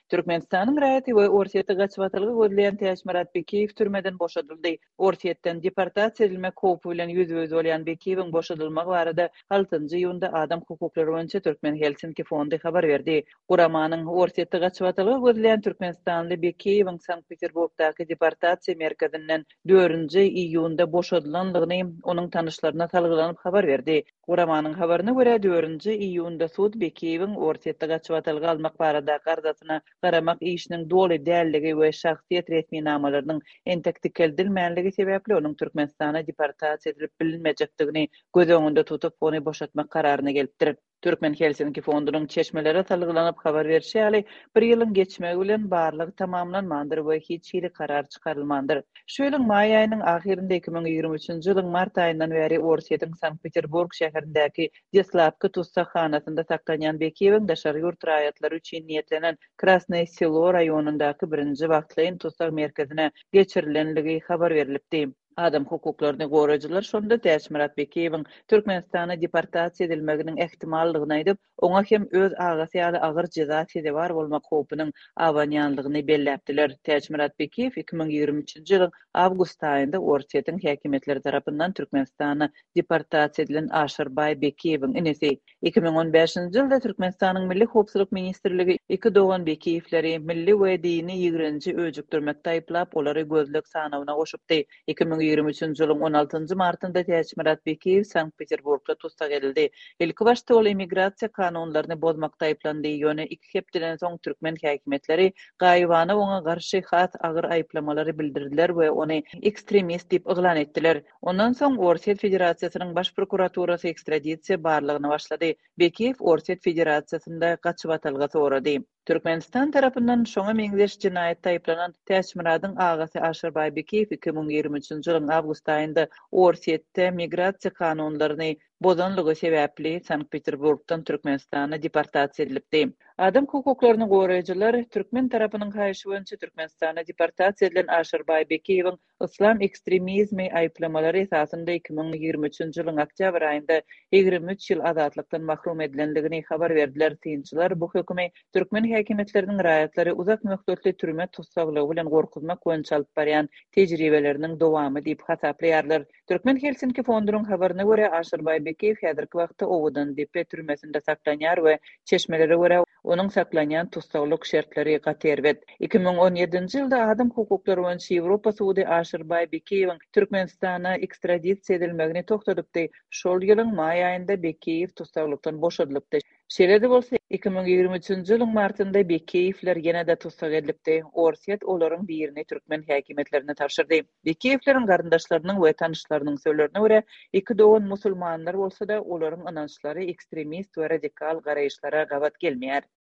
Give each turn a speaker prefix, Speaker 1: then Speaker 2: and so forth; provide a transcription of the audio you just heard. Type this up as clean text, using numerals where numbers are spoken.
Speaker 1: Türkmenistanyň raýaty we Orsiýetde gaçybatylgy gözleýän Täşmirat Bekiýew türmeden boşadyldy. Orsiýetden deportasiýa edilmek howpy bilen ýüzüňiz bolýan Bekiewiň boşadylmagy barada 6-njy ýylda Adam hukuklary boýunça Türkmen Helsinki fondy habar berdi. Guramanyň Orsiýetde gaçybatylgy gözleýän Türkmenistanly Bekiewiň Sankt-Peterburgdaky deportasiýa merkezinden 4-nji iýunda boşadylanlygyny onuň tanışlaryna salgylanyp habar berdi. Guramanyň habaryna görä 4-nji iýunda sud Bekiewiň Orsiýetde gaçybatylgy almak barada gardasyna garamak işiniň doly dälligi we şahsiýet resminamalarynyň entekdi keldilmänligi sebäpli onuň Türkmenistana deportasiýa edilip bilinmejekdigini göz öňünde tutup ony boşatmak kararyna gelipdir. Türkmen Helsinki fondunyň çeşmelere salgylanyp habar berýäli, bir ýylyň geçmegi bilen barlygy tamamlanmandyr we hiç hili karar çykarylmandyr. Şu ýylyň maý aýynyň ahirinde 2023-nji ýylyň mart aýyndan beri Orsiýetiň Sankt-Peterburg şäherindäki Deslavka tutsakhanasynda saklanýan Bekiewiň daşary ýurt raýatlary üçin niýetlenen Krasnoye Selo raýonundaky birinji wagtlaýyn tutsak merkezine geçirilenligi habar berilipdi. Adam hukuklaryny goraýjylar şonda Täşmirat Bekiewiň Türkmenistana deportasiýa edilmeginiň ähtimallygyny aýdyp, oňa hem öz agasy ýaly agyr jeza sedebar bolmak howpynyň awanýanlygyny belläpdiler. Täşmirat Bekiew 2023-nji ýylyň awgust aýynda Orsiýetiň häkimetleri tarapyndan Türkmenistana deportasiýa edilen Aşyrbay Bekiewiň inesi. 2015-nji ýylda Türkmenistanyň Milli Howpsuzlyk ministrligi iki dogan Bekiewleri milli we dini ýigrinji öjükdirmekde aýplap olary gözlük sanawyna goşupdy. 2023-nji ýylyň 16-njy martynda Täşmirat Bekiew Sankt-Peterburgda tutsak edildi. Ilki başta ol immigrasiýa kanunlaryny bozmakda aýplandy. Ýöne 2 hepden soň türkmen häkimetleri gaýybana oňa garşy has agyr aýplamalary bildirdiler we ony ekstremist diýip yglan etdiler. Ondan soň Orsiýet Federasiýasynyň baş prokuraturasy ekstradisiýa barlygyny başlady. Bekiew Orsiýet Federasiýasynda gaçybatylga sorady. Türkmenistan tarapyndan şoňa meňzeş jinayetde aýplanan Täşmiratyň agasy Aşyrbay Bekiew 2023-nji ýylyň awgust aýynda Orsiýetde migrasiýa kanunlaryny bozanlygy sebäpli Sankt-Peterburgdan Türkmenistana deportasiýa edilipdi. Adam hukuklaryny goraýjylar türkmen tarapynyň haýyşy boýunça Türkmenistana deportasiýa edilen Aşyrbay Bekiewiň islam ekstremizmi aýplamalary esasynda 2023-nji ýylyň oktyabr aýynda 23 ýyl azatlykdan mahrum edilenligini habar berdiler. Synçylar bu hökümi türkmen häkimetleriniň raýatlary uzak möhletli türme tutsaklygy bilen gorkuzmak boýunça alyp barýan tejribeleriniň dowamy diýip hasaplarlar. Türkmen Helsinki fondunyň habaryna görä Aşyrbay Bekiew häzirki wagtda Owudan Depe türmesinde saklanýar we çeşmelere görä onuň saklanýan tutsaklyk şertleri gaterwet. 2017-nji ýylda adam hukuklary boýunça Ýewropa sudy Aşyrbay Bekiewiň Türkmenistana ekstradisiýa edilmegini toktadypdy. Şol ýylyň maý aýynda Bekiew tutsaklykdan boşadylypdy. Şerede bolsa 2023-nji ýylyň martynda Bekiewler ýene-de tutsak edilipdi. Orsiýet olaryň birini türkmen häkimetlerine tapşyrdy. Bekiewleriň garyndaşlarynyň we tanışlarynyň söýlerine görä, iki dogan musulmanlar bolsa da olaryň inançlary ekstremist we radikal garaýşlara gabat gelmeýär.